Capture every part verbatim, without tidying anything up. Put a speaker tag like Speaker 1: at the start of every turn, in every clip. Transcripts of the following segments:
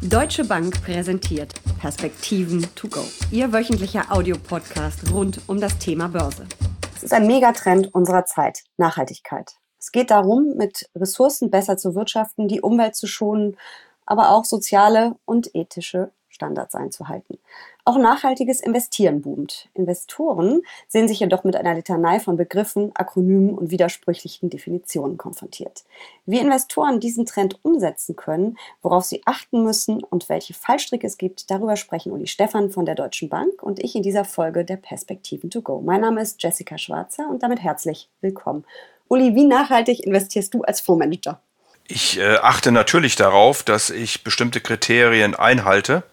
Speaker 1: Deutsche Bank präsentiert Perspektiven to go. Ihr wöchentlicher Audiopodcast rund um das Thema Börse.
Speaker 2: Es ist ein Megatrend unserer Zeit, Nachhaltigkeit. Es geht darum, mit Ressourcen besser zu wirtschaften, die Umwelt zu schonen, aber auch soziale und ethische Standards einzuhalten. Auch nachhaltiges Investieren boomt. Investoren sehen sich jedoch mit einer Litanei von Begriffen, Akronymen und widersprüchlichen Definitionen konfrontiert. Wie Investoren diesen Trend umsetzen können, worauf sie achten müssen und welche Fallstricke es gibt, darüber sprechen Uli Stephan von der Deutschen Bank und ich in dieser Folge der Perspektiven to go. Mein Name ist Jessica Schwarzer und damit herzlich willkommen. Uli, wie nachhaltig investierst du als Fondsmanager?
Speaker 3: Ich äh, achte natürlich darauf, dass ich bestimmte Kriterien einhalte.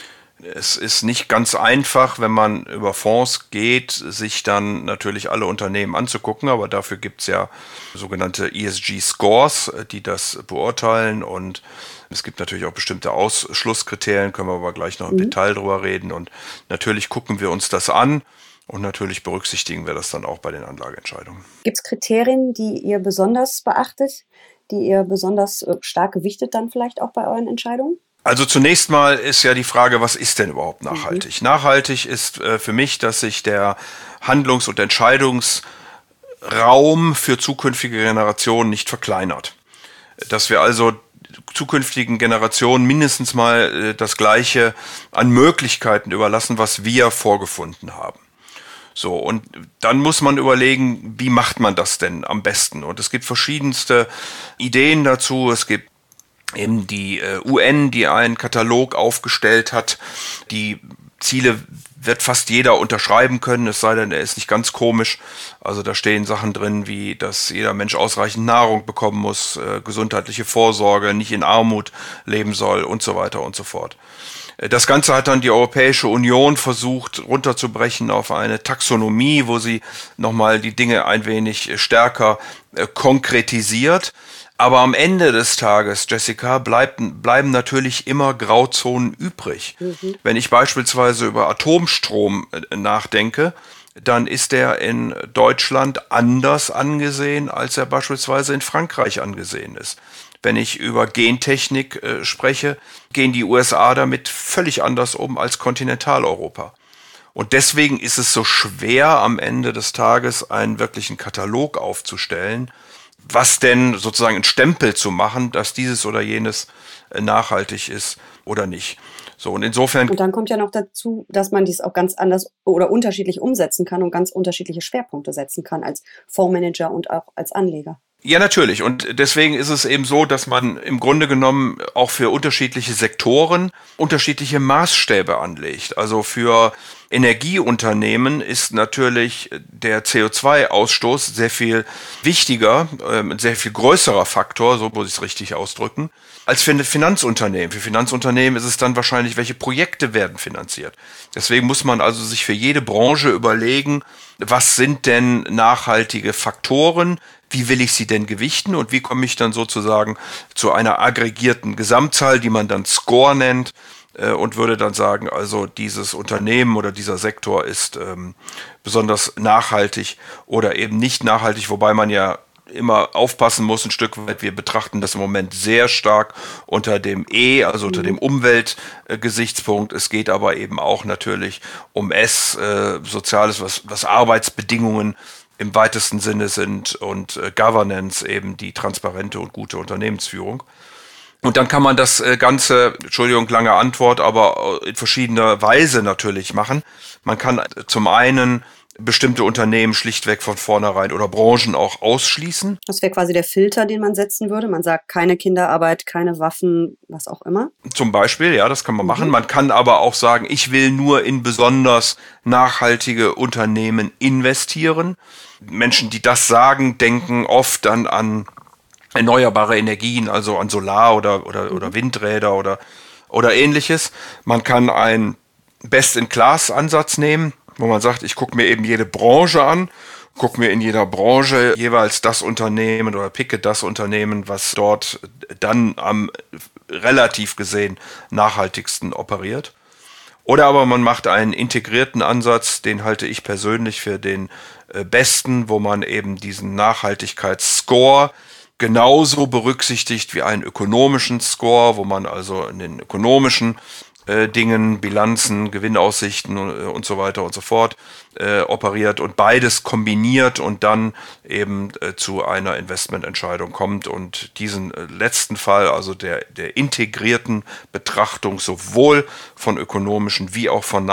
Speaker 3: Es ist nicht ganz einfach, wenn man über Fonds geht, sich dann natürlich alle Unternehmen anzugucken, aber dafür gibt es ja sogenannte E S G-Scores, die das beurteilen, und es gibt natürlich auch bestimmte Ausschlusskriterien, können wir aber gleich noch im mhm. Detail drüber reden, und natürlich gucken wir uns das an und natürlich berücksichtigen wir das dann auch bei den Anlageentscheidungen.
Speaker 2: Gibt es Kriterien, die ihr besonders beachtet, die ihr besonders stark gewichtet dann vielleicht auch bei euren Entscheidungen?
Speaker 3: Also zunächst mal ist ja die Frage, was ist denn überhaupt nachhaltig? Mhm. Nachhaltig ist äh, für mich, dass sich der Handlungs- und Entscheidungsraum für zukünftige Generationen nicht verkleinert. Dass wir also zukünftigen Generationen mindestens mal äh, das Gleiche an Möglichkeiten überlassen, was wir vorgefunden haben. So, und dann muss man überlegen, wie macht man das denn am besten? Und es gibt verschiedenste Ideen dazu. Es gibt eben die äh, U N, die einen Katalog aufgestellt hat. Die Ziele wird fast jeder unterschreiben können, es sei denn, er ist nicht ganz komisch. Also da stehen Sachen drin, wie dass jeder Mensch ausreichend Nahrung bekommen muss, äh, gesundheitliche Vorsorge, nicht in Armut leben soll und so weiter und so fort. Das Ganze hat dann die Europäische Union versucht runterzubrechen auf eine Taxonomie, wo sie nochmal die Dinge ein wenig stärker äh, konkretisiert. Aber am Ende des Tages, Jessica, bleiben, bleiben natürlich immer Grauzonen übrig. Mhm. Wenn ich beispielsweise über Atomstrom nachdenke, dann ist der in Deutschland anders angesehen, als er beispielsweise in Frankreich angesehen ist. Wenn ich über Gentechnik äh, spreche, gehen die U S A damit völlig anders um als Kontinentaleuropa. Und deswegen ist es so schwer, am Ende des Tages einen wirklichen Katalog aufzustellen, was denn sozusagen einen Stempel zu machen, dass dieses oder jenes nachhaltig ist oder nicht. So, und insofern.
Speaker 2: Und dann kommt ja noch dazu, dass man dies auch ganz anders oder unterschiedlich umsetzen kann und ganz unterschiedliche Schwerpunkte setzen kann als Fondsmanager und auch als Anleger.
Speaker 3: Ja, natürlich. Und deswegen ist es eben so, dass man im Grunde genommen auch für unterschiedliche Sektoren unterschiedliche Maßstäbe anlegt. Also für Energieunternehmen ist natürlich der C O zwei Ausstoß sehr viel wichtiger, ein sehr viel größerer Faktor, so muss ich es richtig ausdrücken, als für Finanzunternehmen. Für Finanzunternehmen ist es dann wahrscheinlich, welche Projekte werden finanziert. Deswegen muss man also sich für jede Branche überlegen, was sind denn nachhaltige Faktoren, wie will ich sie denn gewichten und wie komme ich dann sozusagen zu einer aggregierten Gesamtzahl, die man dann Score nennt, äh, und würde dann sagen, also dieses Unternehmen oder dieser Sektor ist ähm, besonders nachhaltig oder eben nicht nachhaltig, wobei man ja immer aufpassen muss ein Stück weit. Wir betrachten das im Moment sehr stark unter dem E, also unter dem Umweltgesichtspunkt. Äh, es geht aber eben auch natürlich um S, äh, Soziales, was, was Arbeitsbedingungen im weitesten Sinne sind und äh, Governance, eben die transparente und gute Unternehmensführung. Und dann kann man das äh, Ganze, Entschuldigung, lange Antwort, aber in verschiedener Weise natürlich machen. Man kann äh, zum einen bestimmte Unternehmen schlichtweg von vornherein oder Branchen auch ausschließen.
Speaker 2: Das wäre quasi der Filter, den man setzen würde. Man sagt, keine Kinderarbeit, keine Waffen, was auch immer.
Speaker 3: Zum Beispiel, ja, das kann man mhm. machen. Man kann aber auch sagen, ich will nur in besonders nachhaltige Unternehmen investieren. Menschen, die das sagen, denken oft dann an erneuerbare Energien, also an Solar- oder, oder, mhm. oder Windräder oder, oder ähnliches. Man kann einen Best-in-Class-Ansatz nehmen, wo man sagt, ich gucke mir eben jede Branche an, gucke mir in jeder Branche jeweils das Unternehmen oder picke das Unternehmen, was dort dann am relativ gesehen nachhaltigsten operiert. Oder aber man macht einen integrierten Ansatz, den halte ich persönlich für den äh, besten, wo man eben diesen Nachhaltigkeitsscore genauso berücksichtigt wie einen ökonomischen Score, wo man also in den ökonomischen äh, Dingen, Bilanzen, Gewinnaussichten und, und so weiter und so fort äh, operiert und beides kombiniert und dann eben äh, zu einer Investmententscheidung kommt und diesen äh, letzten Fall, also der, der integrierten Betrachtung sowohl von ökonomischen wie auch von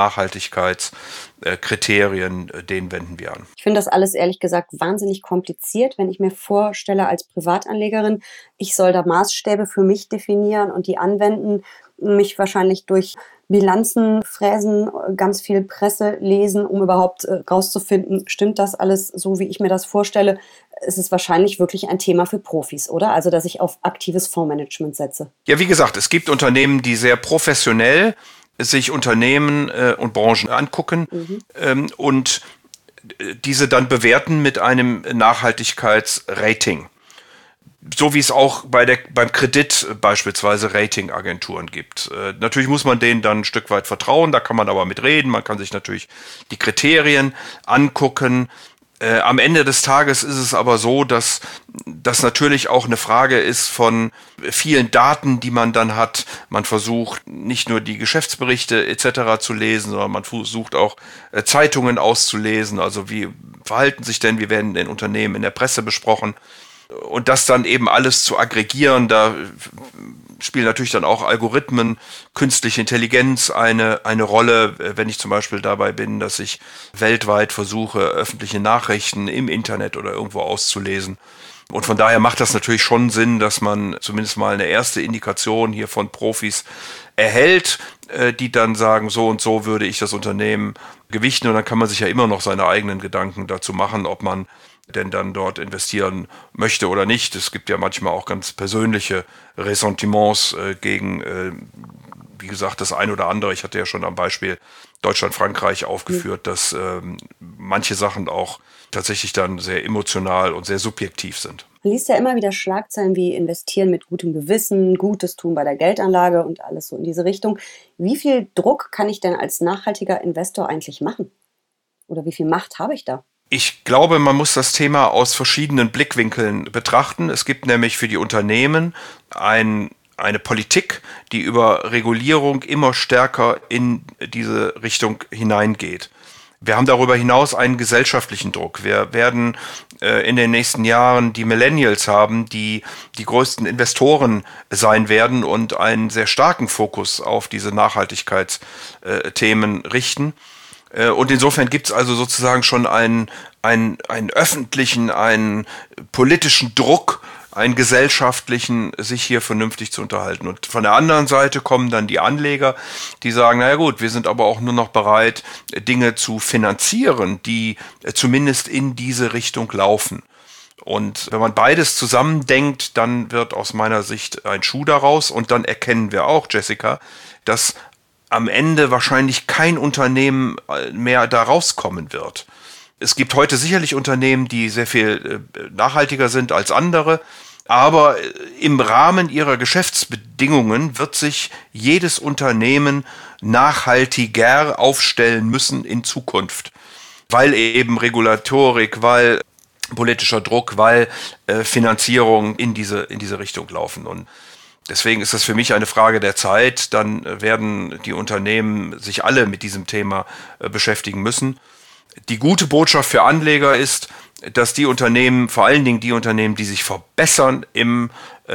Speaker 3: Nachhaltigkeitskriterien, äh, den wenden wir an.
Speaker 2: Ich finde das alles ehrlich gesagt wahnsinnig kompliziert, wenn ich mir vorstelle als Privatanlegerin, ich soll da Maßstäbe für mich definieren und die anwenden, mich wahrscheinlich durch Bilanzen fräsen, ganz viel Presse lesen, um überhaupt äh, rauszufinden, stimmt das alles so, wie ich mir das vorstelle. Es ist wahrscheinlich wirklich ein Thema für Profis, oder? Also, dass ich auf aktives Fondsmanagement setze.
Speaker 3: Ja, wie gesagt, es gibt Unternehmen, die sehr professionell sich Unternehmen äh, und Branchen angucken mhm. ähm, und diese dann bewerten mit einem Nachhaltigkeitsrating. So wie es auch bei der, beim Kredit beispielsweise Ratingagenturen gibt. Äh, natürlich muss man denen dann ein Stück weit vertrauen, da kann man aber mit reden, man kann sich natürlich die Kriterien angucken. Äh, am Ende des Tages ist es aber so, dass das natürlich auch eine Frage ist von vielen Daten, die man dann hat. Man versucht nicht nur die Geschäftsberichte et cetera zu lesen, sondern man versucht auch äh, Zeitungen auszulesen. Also wie verhalten sich denn, wie werden denn Unternehmen in der Presse besprochen? Und das dann eben alles zu aggregieren, da spielen natürlich dann auch Algorithmen, künstliche Intelligenz eine, eine Rolle, wenn ich zum Beispiel dabei bin, dass ich weltweit versuche, öffentliche Nachrichten im Internet oder irgendwo auszulesen. Und von daher macht das natürlich schon Sinn, dass man zumindest mal eine erste Indikation hier von Profis erhält, die dann sagen, so und so würde ich das Unternehmen gewichten. Und dann kann man sich ja immer noch seine eigenen Gedanken dazu machen, ob man denn dann dort investieren möchte oder nicht. Es gibt ja manchmal auch ganz persönliche Ressentiments äh, gegen, äh, wie gesagt, das ein oder andere. Ich hatte ja schon am Beispiel Deutschland-Frankreich aufgeführt, mhm. dass äh, manche Sachen auch tatsächlich dann sehr emotional und sehr subjektiv sind.
Speaker 2: Man liest ja immer wieder Schlagzeilen wie investieren mit gutem Gewissen, Gutes tun bei der Geldanlage und alles so in diese Richtung. Wie viel Druck kann ich denn als nachhaltiger Investor eigentlich machen? Oder wie viel Macht habe ich da?
Speaker 3: Ich glaube, man muss das Thema aus verschiedenen Blickwinkeln betrachten. Es gibt nämlich für die Unternehmen ein, eine Politik, die über Regulierung immer stärker in diese Richtung hineingeht. Wir haben darüber hinaus einen gesellschaftlichen Druck. Wir werden äh, in den nächsten Jahren die Millennials haben, die die größten Investoren sein werden und einen sehr starken Fokus auf diese Nachhaltigkeitsthemen richten. Und insofern gibt es also sozusagen schon einen, einen, einen öffentlichen, einen politischen Druck, einen gesellschaftlichen, sich hier vernünftig zu unterhalten. Und von der anderen Seite kommen dann die Anleger, die sagen, naja gut, wir sind aber auch nur noch bereit, Dinge zu finanzieren, die zumindest in diese Richtung laufen. Und wenn man beides zusammendenkt, dann wird aus meiner Sicht ein Schuh daraus. Und dann erkennen wir auch, Jessica, dass am Ende wahrscheinlich kein Unternehmen mehr da rauskommen wird. Es gibt heute sicherlich Unternehmen, die sehr viel nachhaltiger sind als andere, aber im Rahmen ihrer Geschäftsbedingungen wird sich jedes Unternehmen nachhaltiger aufstellen müssen in Zukunft, weil eben Regulatorik, weil politischer Druck, weil äh, Finanzierung in diese, in diese Richtung laufen. Und deswegen ist das für mich eine Frage der Zeit. Dann werden die Unternehmen sich alle mit diesem Thema beschäftigen müssen. Die gute Botschaft für Anleger ist, dass die Unternehmen, vor allen Dingen die Unternehmen, die sich verbessern im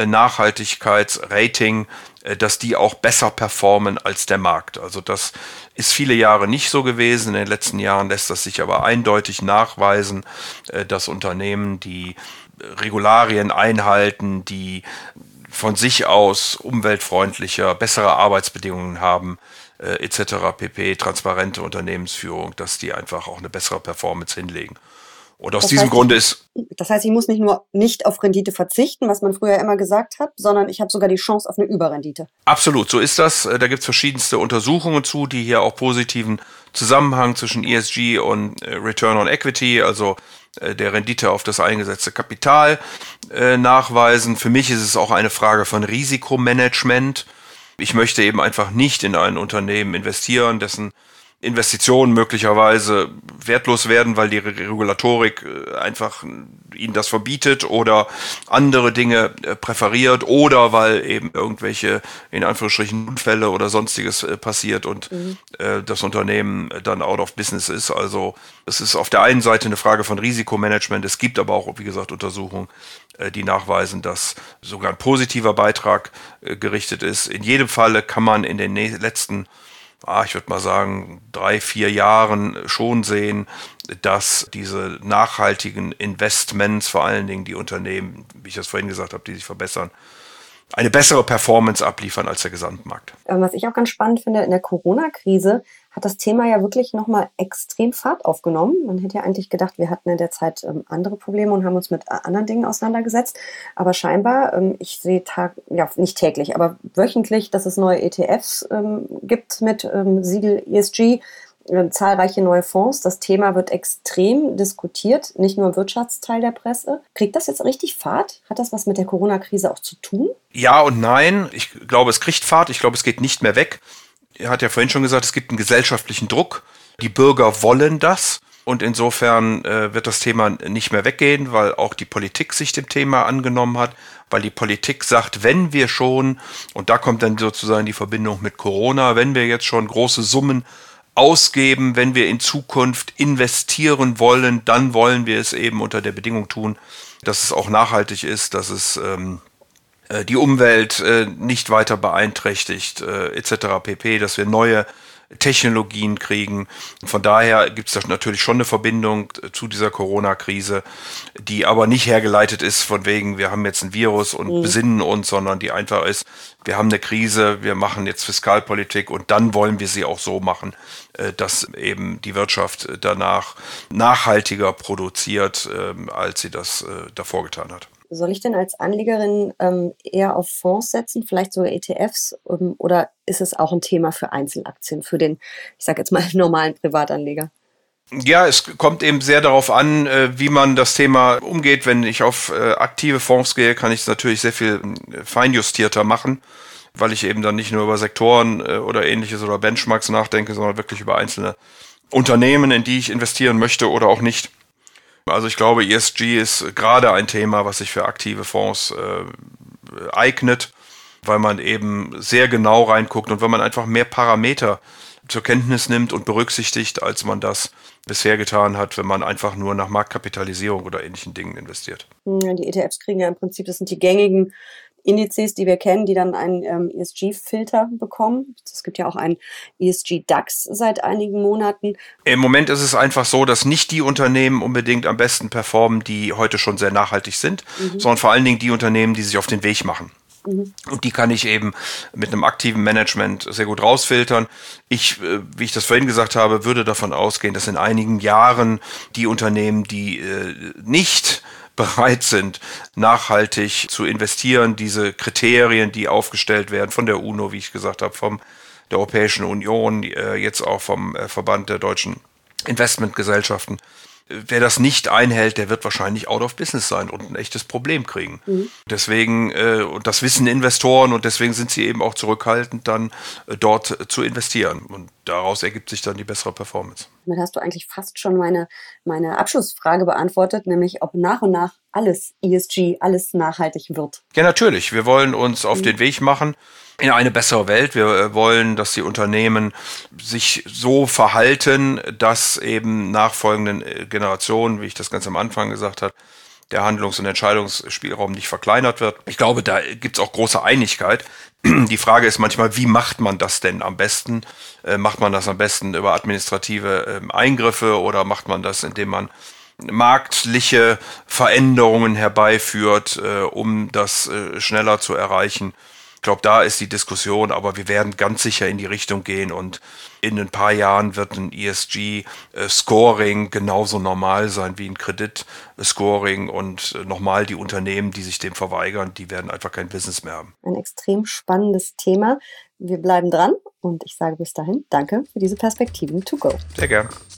Speaker 3: Nachhaltigkeitsrating, dass die auch besser performen als der Markt. Also das ist viele Jahre nicht so gewesen. In den letzten Jahren lässt das sich aber eindeutig nachweisen, dass Unternehmen, die Regularien einhalten, die von sich aus umweltfreundlicher, bessere Arbeitsbedingungen haben, äh, et cetera pp., transparente Unternehmensführung, dass die einfach auch eine bessere Performance hinlegen. Und aus
Speaker 2: das
Speaker 3: diesem
Speaker 2: heißt,
Speaker 3: Grunde ist...
Speaker 2: Das heißt, ich muss nicht nur nicht auf Rendite verzichten, was man früher immer gesagt hat, sondern ich habe sogar die Chance auf eine Überrendite.
Speaker 3: Absolut, so ist das. Da gibt es verschiedenste Untersuchungen zu, die hier auch positiven Zusammenhang zwischen E S G und äh, Return on Equity, also der Rendite auf das eingesetzte Kapital äh, nachweisen. Für mich ist es auch eine Frage von Risikomanagement. Ich möchte eben einfach nicht in ein Unternehmen investieren, dessen Investitionen möglicherweise wertlos werden, weil die Regulatorik äh, einfach ihnen das verbietet oder andere Dinge äh, präferiert oder weil eben irgendwelche, in Anführungsstrichen, Unfälle oder sonstiges äh, passiert und mhm. äh, das Unternehmen dann out of business ist. Also es ist auf der einen Seite eine Frage von Risikomanagement. Es gibt aber auch, wie gesagt, Untersuchungen, äh, die nachweisen, dass sogar ein positiver Beitrag äh, gerichtet ist. In jedem Falle kann man in den ne- letzten Ah, ich würde mal sagen, drei, vier Jahren schon sehen, dass diese nachhaltigen Investments, vor allen Dingen die Unternehmen, wie ich das vorhin gesagt habe, die sich verbessern, eine bessere Performance abliefern als der Gesamtmarkt.
Speaker 2: Was ich auch ganz spannend finde, in der Corona-Krise hat das Thema ja wirklich nochmal extrem Fahrt aufgenommen. Man hätte ja eigentlich gedacht, wir hatten in der Zeit ähm, andere Probleme und haben uns mit anderen Dingen auseinandergesetzt. Aber scheinbar, ähm, ich sehe tag, ja nicht täglich, aber wöchentlich, dass es neue E T Fs ähm, gibt mit ähm, Siegel E S G, äh, zahlreiche neue Fonds. Das Thema wird extrem diskutiert, nicht nur im Wirtschaftsteil der Presse. Kriegt das jetzt richtig Fahrt? Hat das was mit der Corona-Krise auch zu tun?
Speaker 3: Ja und nein. Ich glaube, es kriegt Fahrt. Ich glaube, es geht nicht mehr weg. Er hat ja vorhin schon gesagt, es gibt einen gesellschaftlichen Druck. Die Bürger wollen das. Und insofern äh, wird das Thema nicht mehr weggehen, weil auch die Politik sich dem Thema angenommen hat. Weil die Politik sagt, wenn wir schon, und da kommt dann sozusagen die Verbindung mit Corona, wenn wir jetzt schon große Summen ausgeben, wenn wir in Zukunft investieren wollen, dann wollen wir es eben unter der Bedingung tun, dass es auch nachhaltig ist, dass es ähm, die Umwelt äh, nicht weiter beeinträchtigt, äh, et cetera pp., dass wir neue Technologien kriegen. Von daher gibt es da natürlich schon eine Verbindung zu dieser Corona-Krise, die aber nicht hergeleitet ist von wegen, wir haben jetzt ein Virus und mhm. besinnen uns, sondern die einfach ist, wir haben eine Krise, wir machen jetzt Fiskalpolitik und dann wollen wir sie auch so machen, äh, dass eben die Wirtschaft danach nachhaltiger produziert, äh, als sie das äh, davor getan hat.
Speaker 2: Soll ich denn als Anlegerin ähm, eher auf Fonds setzen, vielleicht sogar E T Fs, ähm, oder ist es auch ein Thema für Einzelaktien, für den, ich sage jetzt mal, normalen Privatanleger?
Speaker 3: Ja, es kommt eben sehr darauf an, äh, wie man das Thema umgeht. Wenn ich auf äh, aktive Fonds gehe, kann ich es natürlich sehr viel äh, feinjustierter machen, weil ich eben dann nicht nur über Sektoren äh, oder ähnliches oder Benchmarks nachdenke, sondern wirklich über einzelne Unternehmen, in die ich investieren möchte oder auch nicht. Also ich glaube, E S G ist gerade ein Thema, was sich für aktive Fonds äh, eignet, weil man eben sehr genau reinguckt und weil man einfach mehr Parameter zur Kenntnis nimmt und berücksichtigt, als man das bisher getan hat, wenn man einfach nur nach Marktkapitalisierung oder ähnlichen Dingen investiert.
Speaker 2: Die E T Fs kriegen ja im Prinzip, das sind die gängigen Indizes, die wir kennen, die dann einen ähm, E S G-Filter bekommen. Es gibt ja auch einen E S G-DAX seit einigen Monaten.
Speaker 3: Im Moment ist es einfach so, dass nicht die Unternehmen unbedingt am besten performen, die heute schon sehr nachhaltig sind, mhm. sondern vor allen Dingen die Unternehmen, die sich auf den Weg machen. Mhm. Und die kann ich eben mit einem aktiven Management sehr gut rausfiltern. Ich, wie ich das vorhin gesagt habe, würde davon ausgehen, dass in einigen Jahren die Unternehmen, die äh, nicht bereit sind, nachhaltig zu investieren, diese Kriterien, die aufgestellt werden von der UNO, wie ich gesagt habe, von der Europäischen Union, äh, jetzt auch vom äh, Verband der deutschen Investmentgesellschaften. Wer das nicht einhält, der wird wahrscheinlich out of business sein und ein echtes Problem kriegen. Mhm. Deswegen, äh, und das wissen Investoren und deswegen sind sie eben auch zurückhaltend, dann äh, dort äh, zu investieren. Und daraus ergibt sich dann die bessere Performance.
Speaker 2: Damit hast du eigentlich fast schon meine, meine Abschlussfrage beantwortet, nämlich ob nach und nach alles E S G, alles nachhaltig wird.
Speaker 3: Ja, natürlich. Wir wollen uns auf mhm. den Weg machen in eine bessere Welt. Wir wollen, dass die Unternehmen sich so verhalten, dass eben nachfolgenden Generationen, wie ich das ganz am Anfang gesagt habe, der Handlungs- und Entscheidungsspielraum nicht verkleinert wird. Ich glaube, da gibt es auch große Einigkeit. Die Frage ist manchmal, wie macht man das denn am besten? Äh, macht man das am besten über administrative äh, Eingriffe oder macht man das, indem man marktliche Veränderungen herbeiführt, äh, um das äh, schneller zu erreichen? Ich glaube, da ist die Diskussion, aber wir werden ganz sicher in die Richtung gehen und in ein paar Jahren wird ein E S G-Scoring genauso normal sein wie ein Kredit-Scoring und nochmal die Unternehmen, die sich dem verweigern, die werden einfach kein Business mehr haben.
Speaker 2: Ein extrem spannendes Thema. Wir bleiben dran und ich sage bis dahin, danke für diese Perspektiven to go.
Speaker 3: Sehr gern.